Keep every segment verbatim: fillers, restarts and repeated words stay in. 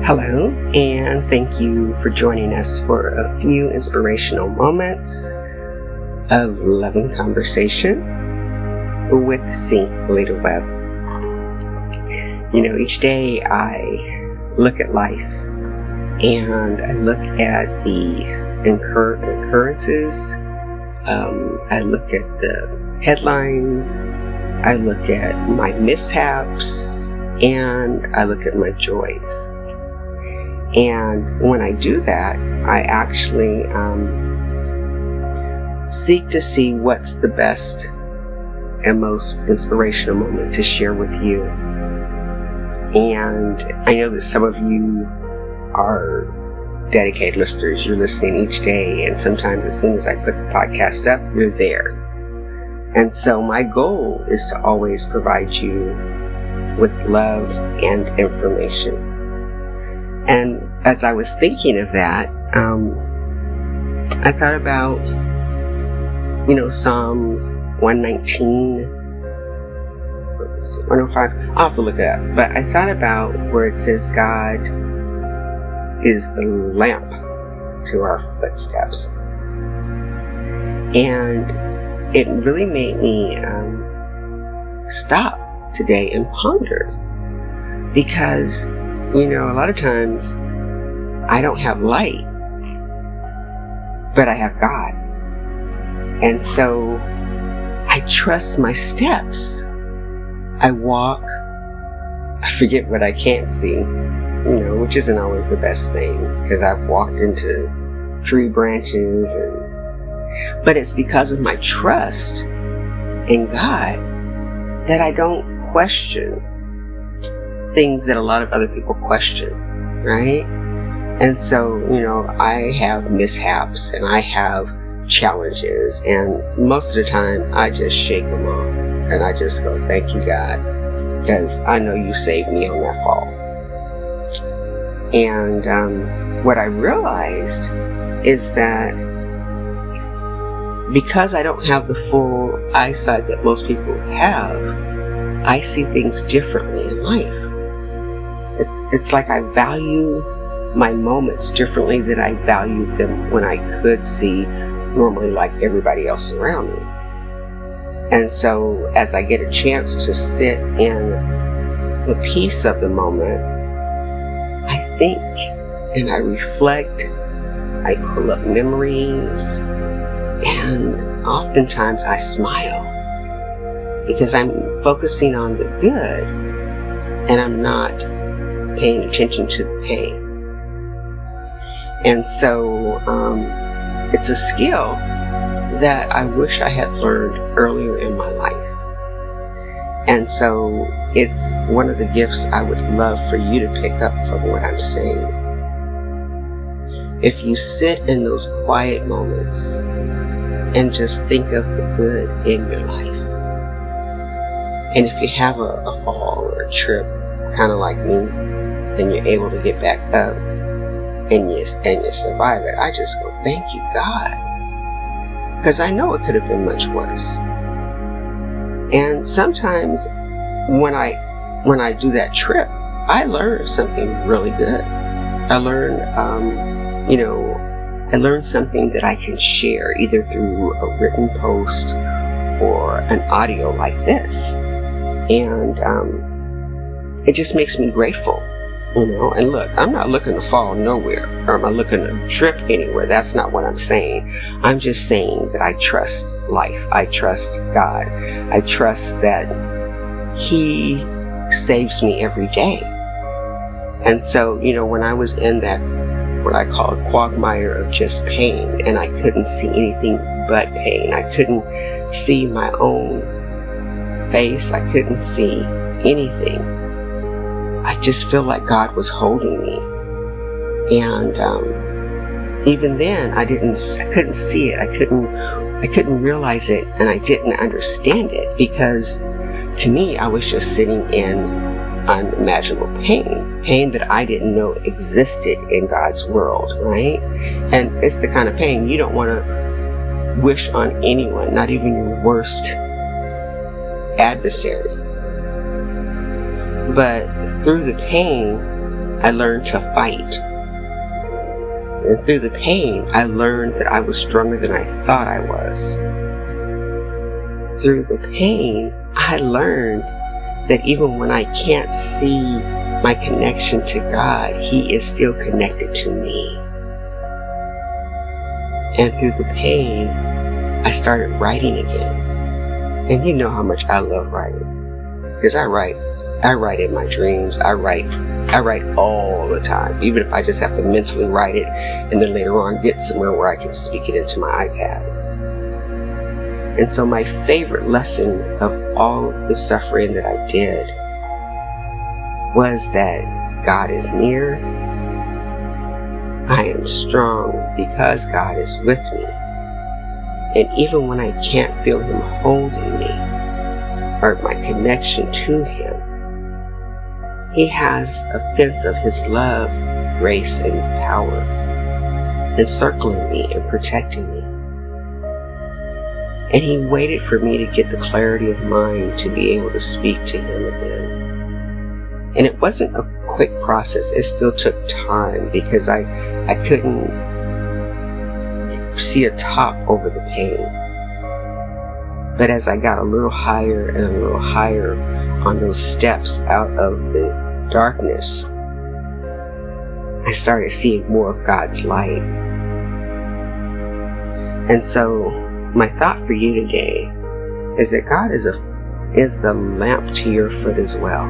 Hello, and thank you for joining us for a few inspirational moments of loving conversation with C. Lita Webb. You know, each day I look at life and I look at the incur- occurrences, um, I look at the headlines, I look at my mishaps, and I look at my joys. And when I do that, I actually um, seek to see what's the best and most inspirational moment to share with you. And I know that some of you are dedicated listeners. You're listening each day, and sometimes as soon as I put the podcast up, you're there. And so my goal is to always provide you with love and information. And as I was thinking of that, um, I thought about, you know, Psalms one nineteen, one oh five, I'll have to look it up. But I thought about where it says God is the lamp to our footsteps. And it really made me um, stop today and ponder. Because you know, a lot of times I don't have light, but I have God. And so I trust my steps. I walk, I forget what I can't see, you know, which isn't always the best thing because I've walked into tree branches and, but it's because of my trust in God that I don't question things that a lot of other people question, right? And so, you know, I have mishaps and I have challenges, and most of the time I just shake them off and I just go, thank you, God, because I know you saved me on that fall. And um, what I realized is that because I don't have the full eyesight that most people have, I see things differently in life. It's, it's like I value my moments differently than I valued them when I could see normally like everybody else around me. And so as I get a chance to sit in the peace of the moment, I think and I reflect, I pull up memories, and oftentimes I smile because I'm focusing on the good and I'm not paying attention to the pain. And so um, it's a skill that I wish I had learned earlier in my life. And so it's one of the gifts I would love for you to pick up from what I'm saying. If you sit in those quiet moments and just think of the good in your life. And if you have a, a fall or a trip, kind of like me, and you're able to get back up and you, and you survive it, I just go, thank you, God. Because I know it could have been much worse. And sometimes when I when I do that trip, I learn something really good. I learn, um, you know, I learn something that I can share either through a written post or an audio like this. And um, it just makes me grateful. You know, and look, I'm not looking to fall nowhere, or am I looking to trip anywhere? That's not what I'm saying. I'm just saying that I trust life. I trust God. I trust that He saves me every day. And so, you know, when I was in that, what I call a quagmire of just pain, and I couldn't see anything but pain. I couldn't see my own face. I couldn't see anything. I just feel like God was holding me. And um, even then, I didn't, I couldn't see it. I couldn't, I couldn't realize it, and I didn't understand it because, to me, I was just sitting in unimaginable pain, pain that I didn't know existed in God's world, right? And it's the kind of pain you don't want to wish on anyone, not even your worst adversary. But through the pain, I learned to fight. And through the pain, I learned that I was stronger than I thought I was. Through the pain, I learned that even when I can't see my connection to God, He is still connected to me. And through the pain, I started writing again. And you know how much I love writing. Because I write. I write in my dreams. I write. I write all the time. Even if I just have to mentally write it and then later on get somewhere where I can speak it into my iPad. And so my favorite lesson of all the suffering that I did was that God is near. I am strong because God is with me. And even when I can't feel Him holding me or my connection to Him, He has a fence of His love, grace, and power encircling me and protecting me. And He waited for me to get the clarity of mind to be able to speak to Him again. And it wasn't a quick process. It still took time because I, I couldn't see a top over the pain. But as I got a little higher and a little higher on those steps out of the darkness, I started seeing more of God's light. And so my thought for you today is that God is a is the lamp to your foot as well.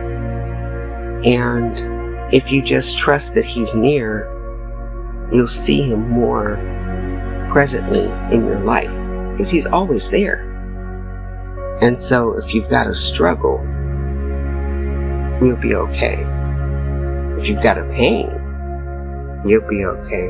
And if you just trust that He's near, you'll see Him more presently in your life because He's always there. And so if you've got a struggle, you'll be okay. If you've got a pain, you'll be okay.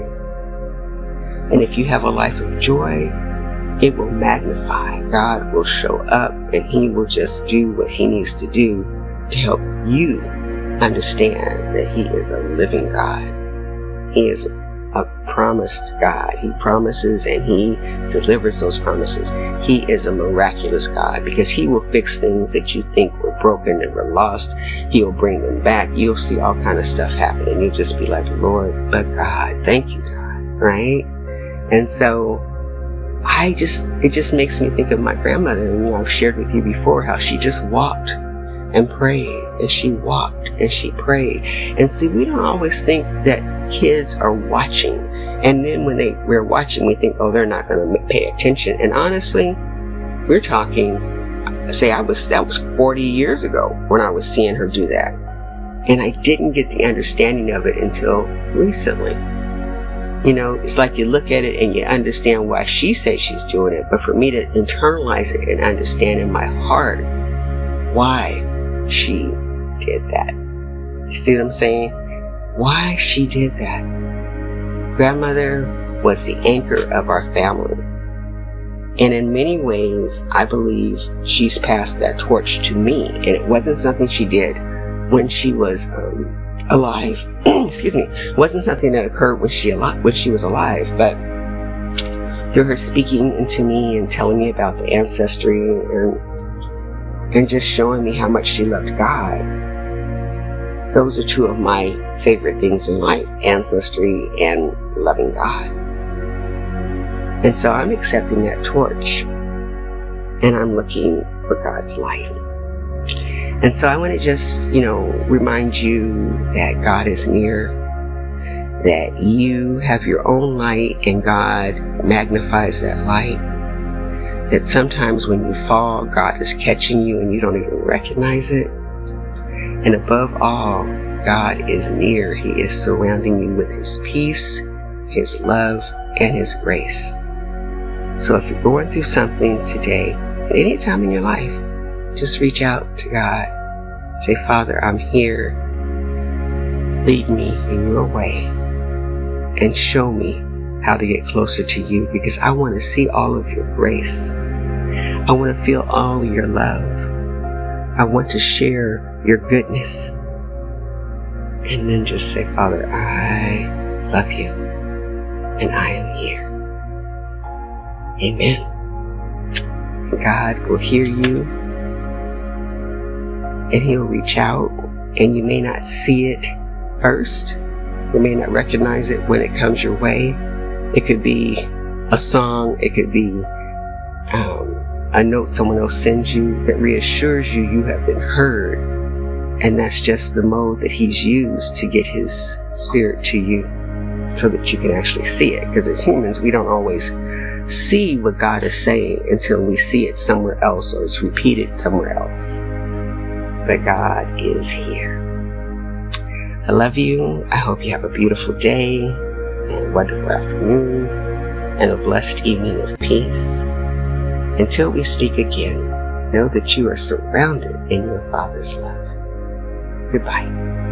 And if you have a life of joy, it will magnify. God will show up and He will just do what He needs to do to help you understand that He is a living God. He is a promised God. He promises and He delivers those promises. He is a miraculous God because He will fix things that you think were broken and were lost. He'll bring them back. You'll see all kind of stuff happen and you'll just be like, Lord, but God, thank you, God, right? And so I just, it just makes me think of my grandmother. And, you know, I've shared with you before how she just walked and prayed and she walked and she prayed. And see, we don't always think that kids are watching. And then when they we're watching, we think, oh, they're not going to pay attention. And honestly, we're talking, say I was, that was forty years ago when I was seeing her do that. And I didn't get the understanding of it until recently. You know, it's like you look at it and you understand why she says she's doing it. But for me to internalize it and understand in my heart why she did that. You see what I'm saying? Why she did that. Grandmother was the anchor of our family. And in many ways, I believe she's passed that torch to me. And it wasn't something she did when she was um, alive. Excuse me. It wasn't something that occurred when she, al- when she was alive. But through her speaking into me and telling me about the ancestry and, and just showing me how much she loved God. Those are two of my favorite things in life, ancestry and loving God. And so I'm accepting that torch and I'm looking for God's light. And so I want to just, you know, remind you that God is near, that you have your own light and God magnifies that light, that sometimes when you fall, God is catching you and you don't even recognize it. And above all, God is near. He is surrounding you with His peace, His love, and His grace. So if you're going through something today, at any time in your life, just reach out to God. Say, Father, I'm here. Lead me in your way and show me how to get closer to you because I want to see all of your grace. I want to feel all of your love. I want to share your goodness. And then just say, Father, I love you and I am here. Amen. God will hear you and He'll reach out, and you may not see it first. You may not recognize it when it comes your way. It could be a song. It could be um, a note someone else sends you that reassures you you have been heard. And that's just the mode that he's used to get his spirit to you so that you can actually see it. Because as humans, we don't always see what God is saying until we see it somewhere else or it's repeated somewhere else. But God is here. I love you. I hope you have a beautiful day and a wonderful afternoon and a blessed evening of peace. Until we speak again, know that you are surrounded in your Father's love. Goodbye.